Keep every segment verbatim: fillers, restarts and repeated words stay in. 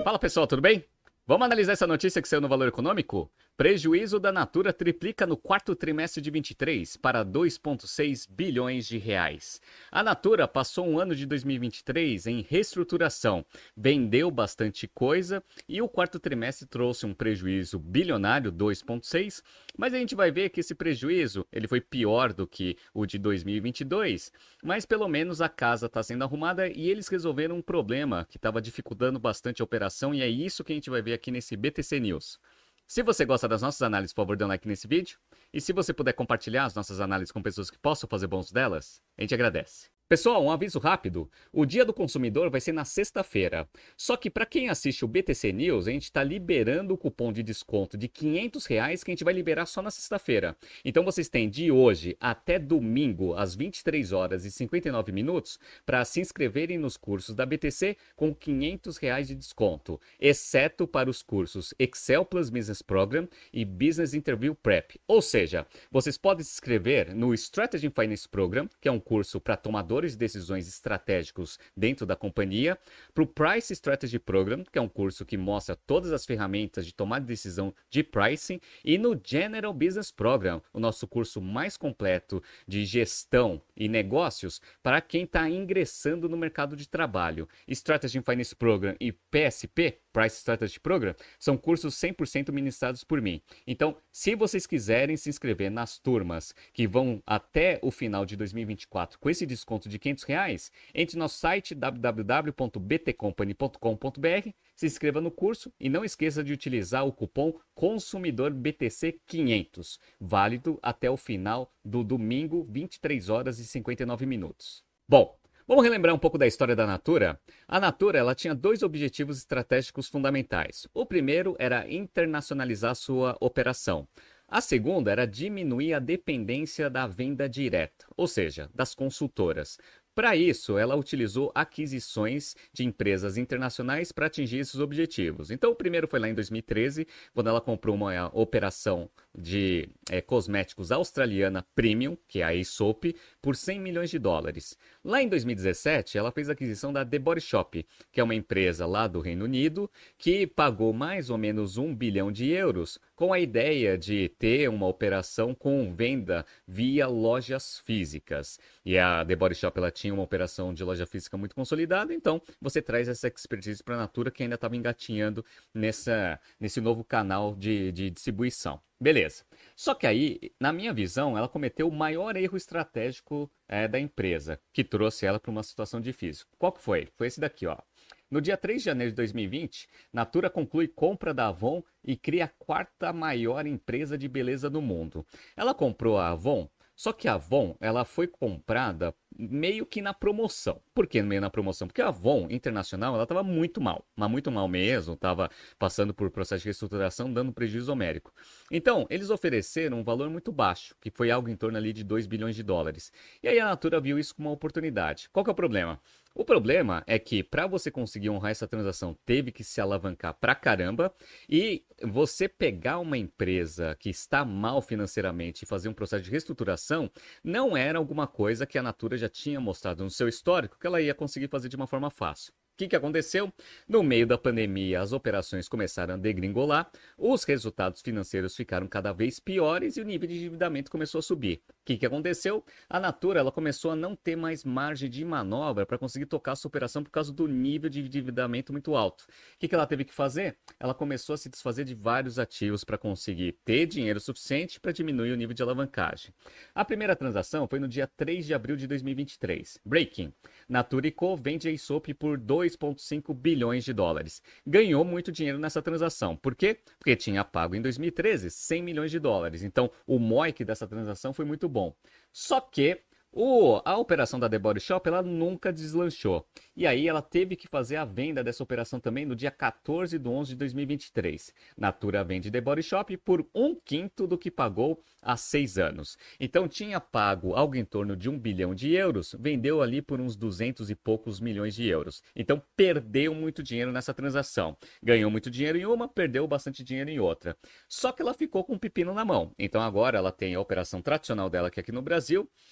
Fala pessoal, tudo bem? Vamos analisar essa notícia que saiu no Valor Econômico? Prejuízo da Natura triplica no quarto trimestre de vinte e três para dois vírgula seis bilhões de reais. A Natura passou um ano de dois mil e vinte e três em reestruturação, vendeu bastante coisa e o quarto trimestre trouxe um prejuízo bilionário, dois vírgula seis, mas a gente vai ver que esse prejuízo ele foi pior do que o de dois mil e vinte e dois, mas pelo menos a casa está sendo arrumada e eles resolveram um problema que estava dificultando bastante a operação e é isso que a gente vai ver aqui nesse B T C News. Se você gosta das nossas análises, por favor, dê um like nesse vídeo. E se você puder compartilhar as nossas análises com pessoas que possam fazer bons delas, a gente agradece. Pessoal, um aviso rápido. O Dia do Consumidor vai ser na sexta-feira. Só que para quem assiste o B T C News, a gente está liberando o cupom de desconto de quinhentos reais que a gente vai liberar só na sexta-feira. Então vocês têm de hoje até domingo, às vinte e três horas e cinquenta e nove minutos, para se inscreverem nos cursos da B T C com quinhentos reais de desconto, exceto para os cursos Excel Plus Business Program e Business Interview Prep. Ou seja, vocês podem se inscrever no Strategy Finance Program, que é um curso para tomadores de decisões estratégicos dentro da companhia, para o Price Strategy Program, que é um curso que mostra todas as ferramentas de tomar decisão de pricing, e no General Business Program, o nosso curso mais completo de gestão e negócios para quem está ingressando no mercado de trabalho. Strategy Finance Program e P S P, Price Strategy Program, são cursos cem por cento ministrados por mim. Então, se vocês quiserem se inscrever nas turmas que vão até o final de dois mil e vinte e quatro com esse desconto de quinhentos reais, entre no nosso site w w w ponto b t company ponto com ponto b r, se inscreva no curso e não esqueça de utilizar o cupom Consumidor B T C quinhentos, válido até o final do domingo, vinte e três horas e cinquenta e nove minutos. Bom, vamos relembrar um pouco da história da Natura? A Natura ela tinha dois objetivos estratégicos fundamentais. O primeiro era internacionalizar sua operação. A segunda era diminuir a dependência da venda direta, ou seja, das consultoras. Para isso, ela utilizou aquisições de empresas internacionais para atingir esses objetivos. Então, o primeiro foi lá em dois mil e treze, quando ela comprou uma operação de é, cosméticos australiana Premium, que é a Aesop, por cem milhões de dólares. Lá em dois mil e dezessete, ela fez a aquisição da The Body Shop, que é uma empresa lá do Reino Unido, que pagou mais ou menos um bilhão de euros, com a ideia de ter uma operação com venda via lojas físicas. E a The Body Shop ela tinha uma operação de loja física muito consolidada, então você traz essa expertise para a Natura que ainda estava engatinhando nessa, nesse novo canal de, de distribuição. Beleza. Só que aí, na minha visão, ela cometeu o maior erro estratégico é, da empresa, que trouxe ela para uma situação difícil. Qual que foi? Foi esse daqui, ó. No dia três de janeiro de dois mil e vinte, Natura conclui compra da Avon e cria a quarta maior empresa de beleza do mundo. Ela comprou a Avon, só que a Avon ela foi comprada meio que na promoção. Por que meio na promoção? Porque a Avon Internacional ela estava muito mal, mas muito mal mesmo, estava passando por processo de reestruturação, dando prejuízo homérico. Então, eles ofereceram um valor muito baixo, que foi algo em torno ali de dois bilhões de dólares. E aí a Natura viu isso como uma oportunidade. Qual que é o problema? O problema é que para você conseguir honrar essa transação, teve que se alavancar pra caramba e você pegar uma empresa que está mal financeiramente e fazer um processo de reestruturação não era alguma coisa que a Natura já tinha mostrado no seu histórico que ela ia conseguir fazer de uma forma fácil. O que, que aconteceu? No meio da pandemia, as operações começaram a degringolar, os resultados financeiros ficaram cada vez piores e o nível de endividamento começou a subir. O que, que aconteceu? A Natura ela começou a não ter mais margem de manobra para conseguir tocar a sua operação por causa do nível de endividamento muito alto. O que, que ela teve que fazer? Ela começou a se desfazer de vários ativos para conseguir ter dinheiro suficiente para diminuir o nível de alavancagem. A primeira transação foi no dia três de abril de dois mil e vinte e três. Breaking. Natura e Co vende a Aesop por dois vírgula cinco bilhões de dólares. Ganhou muito dinheiro nessa transação. Por quê? Porque tinha pago em dois mil e treze cem milhões de dólares. Então, o M O I C dessa transação foi muito bom. Só que O, a operação da The Body Shop ela nunca deslanchou. E aí ela teve que fazer a venda dessa operação também no dia quatorze de onze de dois mil e vinte e três. Natura vende The Body Shop por um quinto do que pagou há seis anos. Então tinha pago algo em torno de um bilhão de euros, vendeu ali por uns duzentos e poucos milhões de euros. Então perdeu muito dinheiro nessa transação. Ganhou muito dinheiro em uma, perdeu bastante dinheiro em outra. Só que ela ficou com um pepino na mão. Então agora ela tem a operação tradicional dela que é aqui no Brasil e tem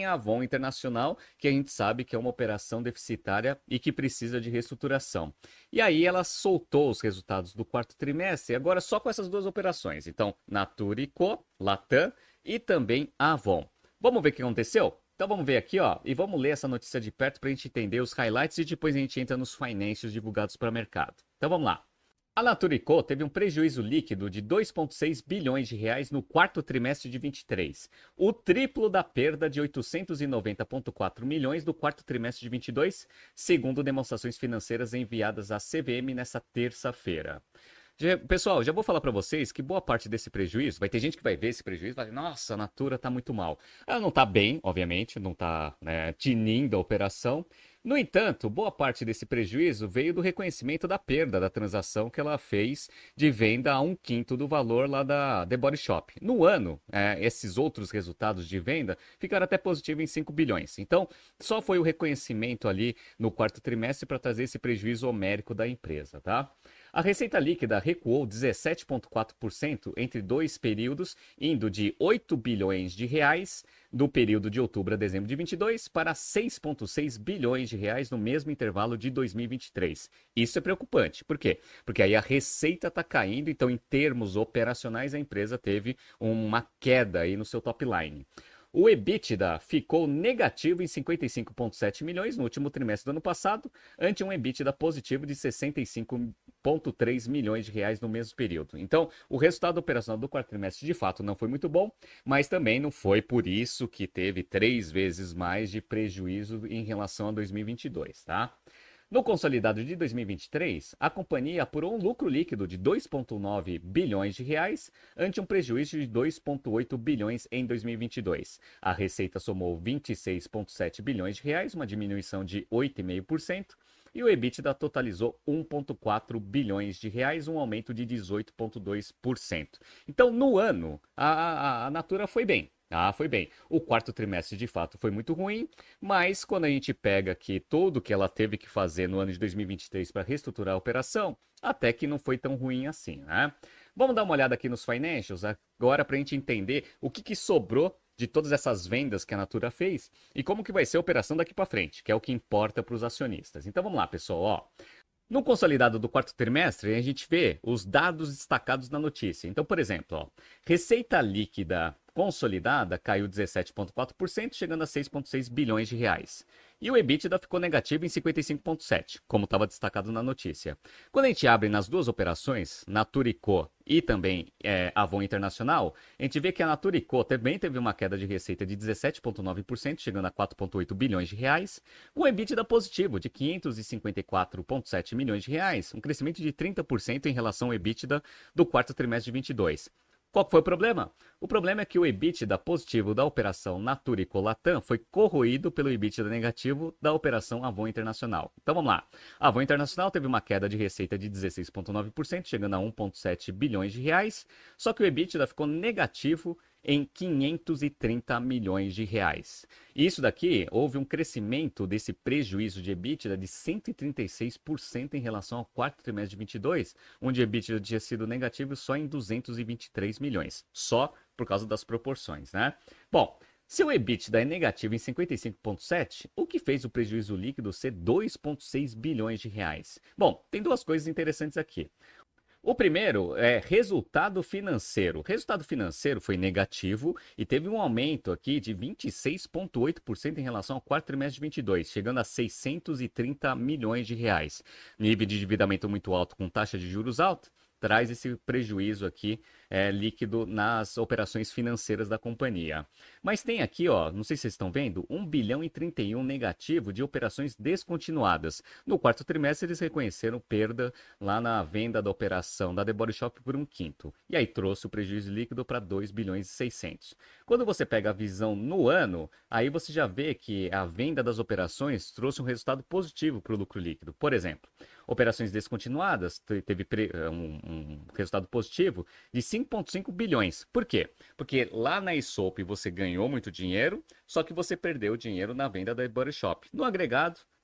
a Avon Internacional, que a gente sabe que é uma operação deficitária e que precisa de reestruturação. E aí ela soltou os resultados do quarto trimestre, agora só com essas duas operações. Então, Natura e Co, Latam e também a Avon. Vamos ver o que aconteceu? Então vamos ver aqui, ó, e vamos ler essa notícia de perto para a gente entender os highlights e depois a gente entra nos financials divulgados para o mercado. Então vamos lá. A Natura e Co teve um prejuízo líquido de dois vírgula seis bilhões de reais no quarto trimestre de vinte e três, o triplo da perda de oitocentos e noventa vírgula quatro milhões do quarto trimestre de vinte e dois, segundo demonstrações financeiras enviadas à C V M nesta terça-feira. Pessoal, já vou falar para vocês que boa parte desse prejuízo, vai ter gente que vai ver esse prejuízo e vai dizer, nossa, a Natura tá muito mal. Ela não tá bem, obviamente, não tá, né, tinindo a operação. No entanto, boa parte desse prejuízo veio do reconhecimento da perda da transação que ela fez de venda a um quinto do valor lá da The Body Shop. No ano, é, esses outros resultados de venda ficaram até positivos em cinco bilhões. Então, só foi o reconhecimento ali no quarto trimestre para trazer esse prejuízo homérico da empresa, tá? A receita líquida recuou dezessete vírgula quatro por cento entre dois períodos, indo de oito bilhões de reais do período de outubro a dezembro de vinte e dois para seis vírgula seis bilhões de reais no mesmo intervalo de dois mil e vinte e três. Isso é preocupante. Por quê? Porque aí a receita está caindo, então em termos operacionais a empresa teve uma queda aí no seu top line. O EBITDA ficou negativo em cinquenta e cinco vírgula sete milhões no último trimestre do ano passado, ante um EBITDA positivo de sessenta e cinco vírgula três milhões de reais no mesmo período. Então, o resultado operacional do quarto trimestre de fato não foi muito bom, mas também não foi por isso que teve três vezes mais de prejuízo em relação a dois mil e vinte e dois, tá? No consolidado de dois mil e vinte e três, a companhia apurou um lucro líquido de dois vírgula nove bilhões de reais, ante um prejuízo de dois vírgula oito bilhões em dois mil e vinte e dois. A receita somou vinte e seis vírgula sete bilhões de reais, uma diminuição de oito vírgula cinco por cento, e o EBITDA totalizou um vírgula quatro bilhões de reais, um aumento de dezoito vírgula dois por cento. Então, no ano, a, a, a Natura foi bem. Ah, foi bem. O quarto trimestre de fato foi muito ruim, mas quando a gente pega aqui tudo que ela teve que fazer no ano de dois mil e vinte e três para reestruturar a operação, até que não foi tão ruim assim, né? Vamos dar uma olhada aqui nos financials agora para a gente entender o que, que sobrou de todas essas vendas que a Natura fez e como que vai ser a operação daqui para frente, que é o que importa para os acionistas. Então vamos lá, pessoal, ó. No consolidado do quarto trimestre, a gente vê os dados destacados na notícia. Então, por exemplo, ó, receita líquida consolidada caiu dezessete vírgula quatro por cento, chegando a seis vírgula seis bilhões de reais. E o EBITDA ficou negativo em cinquenta e cinco vírgula sete por cento, como estava destacado na notícia. Quando a gente abre nas duas operações, Natura e Co e também é, Avon Internacional, a gente vê que a Natura e Co também teve uma queda de receita de dezessete vírgula nove por cento, chegando a quatro vírgula oito bilhões de reais, com EBITDA positivo de quinhentos e cinquenta e quatro vírgula sete milhões de reais, um crescimento de trinta por cento em relação ao EBITDA do quarto trimestre de vinte e dois. Qual foi o problema? O problema é que o EBITDA positivo da operação Natura e Co Latam foi corroído pelo EBITDA negativo da operação Avon Internacional. Então vamos lá. A Avon Internacional teve uma queda de receita de dezesseis vírgula nove por cento, chegando a um vírgula sete bilhões de reais, só que o EBITDA ficou negativo em quinhentos e trinta milhões de reais. E isso daqui, houve um crescimento desse prejuízo de EBITDA de cento e trinta e seis por cento em relação ao quarto trimestre de vinte e dois, onde o EBITDA tinha sido negativo só em duzentos e vinte e três milhões, só por causa das proporções, né? Bom, se o EBITDA é negativo em cinquenta e cinco vírgula sete, o que fez o prejuízo líquido ser dois vírgula seis bilhões de reais? Bom, tem duas coisas interessantes aqui. O primeiro é resultado financeiro. O resultado financeiro foi negativo e teve um aumento aqui de vinte e seis vírgula oito por cento em relação ao quarto trimestre de vinte e dois, chegando a seiscentos e trinta milhões de reais. Nível de endividamento muito alto com taxa de juros alta traz esse prejuízo aqui é, líquido nas operações financeiras da companhia. Mas tem aqui, ó, não sei se vocês estão vendo, um bilhão e trinta e um negativo de operações descontinuadas. No quarto trimestre eles reconheceram perda lá na venda da operação da The Body Shop por um quinto. E aí trouxe o prejuízo líquido para dois bilhões e seiscentos. Quando você pega a visão no ano, aí você já vê que a venda das operações trouxe um resultado positivo para o lucro líquido. Por exemplo, operações descontinuadas teve um, um resultado positivo de cinco vírgula cinco bilhões. Por quê? Porque lá na Aesop você ganhou muito dinheiro, só que você perdeu dinheiro na venda da Body Shop. No agregado,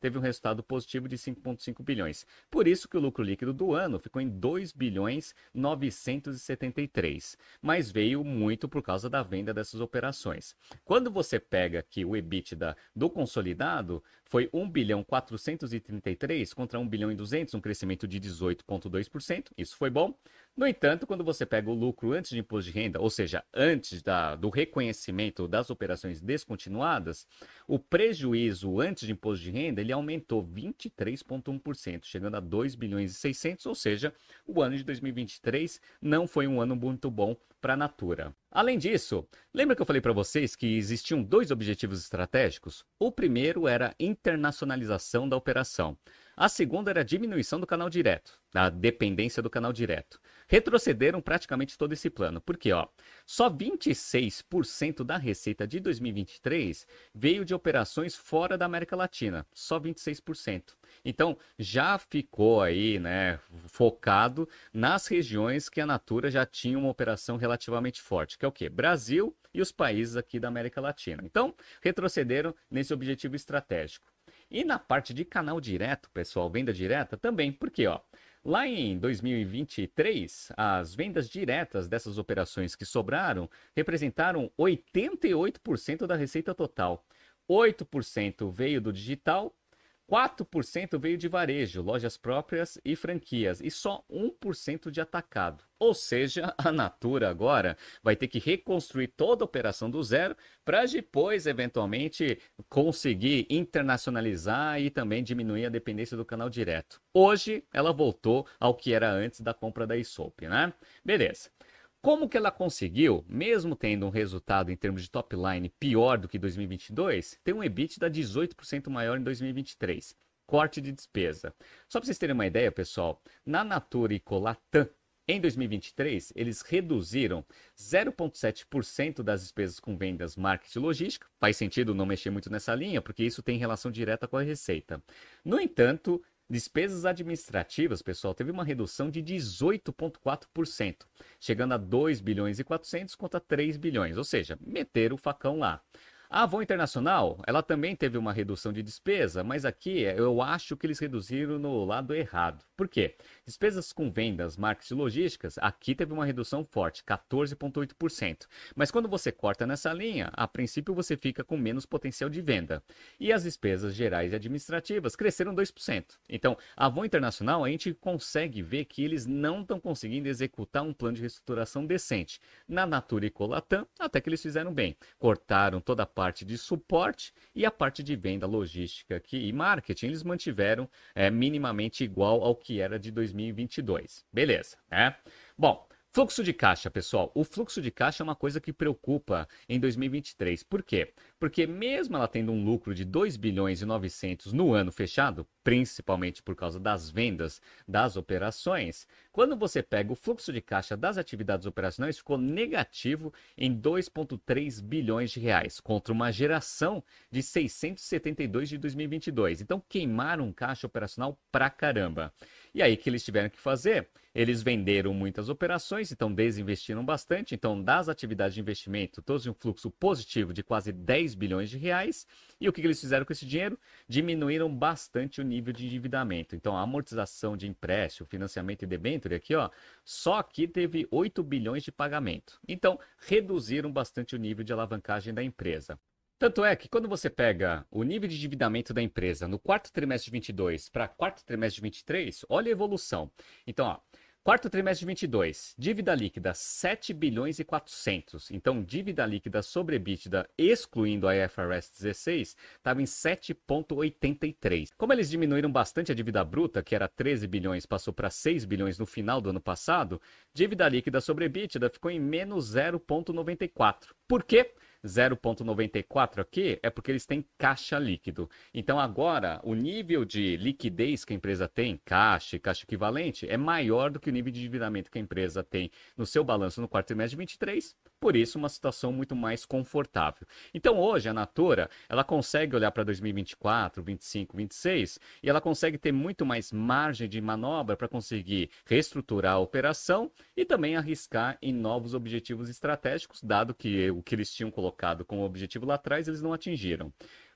teve um resultado positivo de cinco vírgula cinco bilhões. Por isso que o lucro líquido do ano ficou em dois bilhões novecentos e setenta e três, mas veio muito por causa da venda dessas operações. Quando você pega aqui o EBITDA do consolidado, foi um bilhão quatrocentos e trinta e três contra um bilhão e duzentos, um crescimento de dezoito vírgula dois por cento, isso foi bom. No entanto, quando você pega o lucro antes de imposto de renda, ou seja, antes da, do reconhecimento das operações descontinuadas, o prejuízo antes de imposto de renda ele aumentou vinte e três vírgula um por cento, chegando a dois bilhões e seiscentos, ou seja, o ano de dois mil e vinte e três não foi um ano muito bom para a Natura. Além disso, lembra que eu falei para vocês que existiam dois objetivos estratégicos? O primeiro era a internacionalização da operação. A segunda era a diminuição do canal direto, da dependência do canal direto. Retrocederam praticamente todo esse plano, porque ó, só vinte e seis por cento da receita de dois mil e vinte e três veio de operações fora da América Latina, só vinte e seis por cento. Então, já ficou aí, né, focado nas regiões que a Natura já tinha uma operação relativamente forte, que é o quê? Brasil e os países aqui da América Latina. Então, retrocederam nesse objetivo estratégico. E na parte de canal direto, pessoal, venda direta também, porque ó, lá em dois mil e vinte e três, as vendas diretas dessas operações que sobraram representaram oitenta e oito por cento da receita total. oito por cento veio do digital, quatro por cento veio de varejo, lojas próprias e franquias, e só um por cento de atacado. Ou seja, a Natura agora vai ter que reconstruir toda a operação do zero para depois, eventualmente, conseguir internacionalizar e também diminuir a dependência do canal direto. Hoje, ela voltou ao que era antes da compra da Aesop, né? Beleza. Como que ela conseguiu, mesmo tendo um resultado em termos de top line pior do que dois mil e vinte e dois, ter um EBITDA dezoito por cento maior em dois mil e vinte e três? Corte de despesa. Só para vocês terem uma ideia, pessoal, na Natura e Colatã, em dois mil e vinte e três, eles reduziram zero vírgula sete por cento das despesas com vendas, marketing e logística. Faz sentido não mexer muito nessa linha, porque isso tem relação direta com a receita. No entanto, despesas administrativas, pessoal, teve uma redução de dezoito vírgula quatro por cento, chegando a dois bilhões e quatrocentos contra três bilhões, ou seja, meteram o facão lá. A Avon Internacional, ela também teve uma redução de despesa, mas aqui eu acho que eles reduziram no lado errado. Por quê? Despesas com vendas, marketing e logísticas, aqui teve uma redução forte, quatorze vírgula oito por cento. Mas quando você corta nessa linha, a princípio você fica com menos potencial de venda. E as despesas gerais e administrativas cresceram dois por cento. Então, a Avon Internacional, a gente consegue ver que eles não estão conseguindo executar um plano de reestruturação decente. Na Natura e Colatã, até que eles fizeram bem. Cortaram toda a parte parte de suporte e a parte de venda, logística aqui, e marketing, eles mantiveram é, minimamente igual ao que era de dois mil e vinte e dois. Beleza, né? Bom, fluxo de caixa, pessoal. O fluxo de caixa é uma coisa que preocupa em dois mil e vinte e três. Por quê? Porque mesmo ela tendo um lucro de dois bilhões e novecentos no ano fechado, principalmente por causa das vendas das operações, quando você pega o fluxo de caixa das atividades operacionais, ficou negativo em dois vírgula três bilhões de reais, contra uma geração de seiscentos e setenta e dois de dois mil e vinte e dois. Então queimaram caixa operacional pra caramba. E aí o que eles tiveram que fazer? Eles venderam muitas operações, então desinvestiram bastante. Então, das atividades de investimento, trouxe um fluxo positivo de quase dez bilhões de reais. E o que eles fizeram com esse dinheiro? Diminuíram bastante o nível de endividamento. Então, a amortização de empréstimo, financiamento e debênture aqui, ó, só aqui teve oito bilhões de pagamento. Então, reduziram bastante o nível de alavancagem da empresa. Tanto é que quando você pega o nível de endividamento da empresa no quarto trimestre de vinte e dois para quarto trimestre de vinte e três, olha a evolução. Então, ó, quarto trimestre de vinte e dois, dívida líquida sete bilhões e quatrocentos. Então, dívida líquida sobre EBITDA, excluindo a I F R S dezesseis, estava em sete vírgula oitenta e três. Como eles diminuíram bastante a dívida bruta, que era treze bilhões, passou para seis bilhões no final do ano passado, dívida líquida sobre EBITDA ficou em menos zero vírgula noventa e quatro. Por quê? zero vírgula noventa e quatro aqui é porque eles têm caixa líquido. Então agora o nível de liquidez que a empresa tem, caixa e caixa equivalente, é maior do que o nível de endividamento que a empresa tem no seu balanço no quarto trimestre de vinte e três. Por isso, uma situação muito mais confortável. Então hoje a Natura, ela consegue olhar para dois mil e vinte e quatro, vinte e cinco, vinte e seis e ela consegue ter muito mais margem de manobra para conseguir reestruturar a operação e também arriscar em novos objetivos estratégicos, dado que o que eles tinham colocado como objetivo lá atrás, eles não atingiram.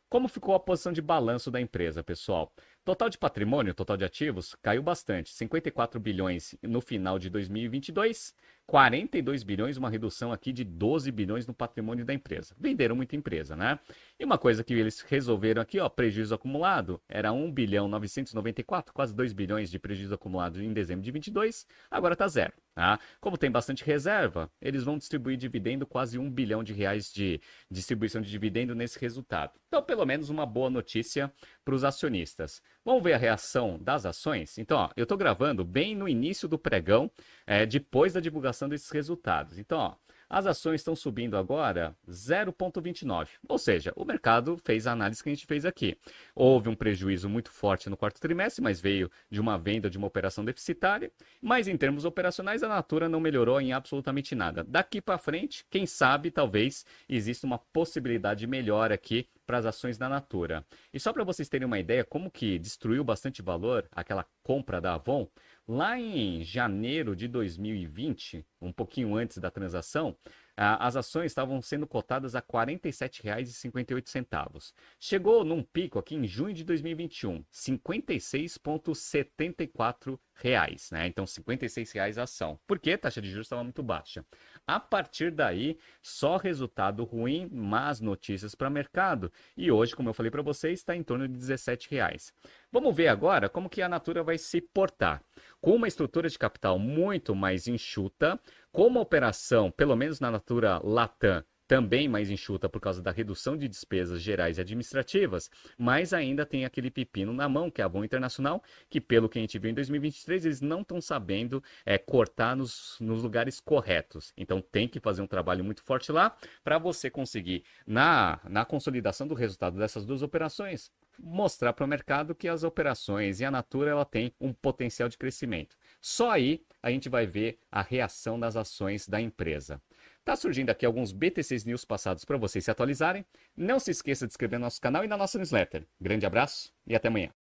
Como ficou a posição de balanço da empresa, pessoal? Total de patrimônio, total de ativos, caiu bastante. cinquenta e quatro bilhões no final de dois mil e vinte e dois, quarenta e dois bilhões, uma redução aqui de doze bilhões no patrimônio da empresa. Venderam muita empresa, né? E uma coisa que eles resolveram aqui, ó, prejuízo acumulado, era um bilhão novecentos e noventa e quatro, quase dois bilhões de prejuízo acumulado em dezembro de vinte e dois, agora tá zero, tá? Como tem bastante reserva, eles vão distribuir dividendo, quase um bilhão de reais de distribuição de dividendo nesse resultado. Então, pelo menos uma boa notícia para os acionistas. Vamos ver a reação das ações? Então, ó, eu estou gravando bem no início do pregão, é, depois da divulgação desses resultados. Então, ó, as ações estão subindo agora zero vírgula vinte e nove. Ou seja, o mercado fez a análise que a gente fez aqui. Houve um prejuízo muito forte no quarto trimestre, mas veio de uma venda de uma operação deficitária. Mas em termos operacionais, a Natura não melhorou em absolutamente nada. Daqui para frente, quem sabe, talvez, exista uma possibilidade melhor aqui para as ações da Natura. E só para vocês terem uma ideia como que destruiu bastante valor aquela compra da Avon, lá em janeiro de dois mil e vinte, um pouquinho antes da transação, as ações estavam sendo cotadas a quarenta e sete reais e cinquenta e oito centavos. Chegou num pico aqui em junho de dois mil e vinte e um, cinquenta e seis reais e setenta e quatro reais, né? Então cinquenta e seis reais a ação. Por quê? A taxa de juros estava muito baixa. A partir daí, só resultado ruim, más notícias para o mercado. E hoje, como eu falei para vocês, está em torno de dezessete reais. Vamos ver agora como que a Natura vai se portar. Com uma estrutura de capital muito mais enxuta, com uma operação, pelo menos na Natura Latam, também mais enxuta por causa da redução de despesas gerais e administrativas, mas ainda tem aquele pepino na mão, que é a Avon Internacional, que pelo que a gente viu em dois mil e vinte e três, eles não estão sabendo é, cortar nos, nos lugares corretos. Então tem que fazer um trabalho muito forte lá para você conseguir, na, na consolidação do resultado dessas duas operações, mostrar para o mercado que as operações e a Natura ela tem um potencial de crescimento. Só aí a gente vai ver a reação das ações da empresa. Tá surgindo aqui alguns B T Cs News passados para vocês se atualizarem. Não se esqueça de inscrever no nosso canal e na nossa newsletter. Grande abraço e até amanhã.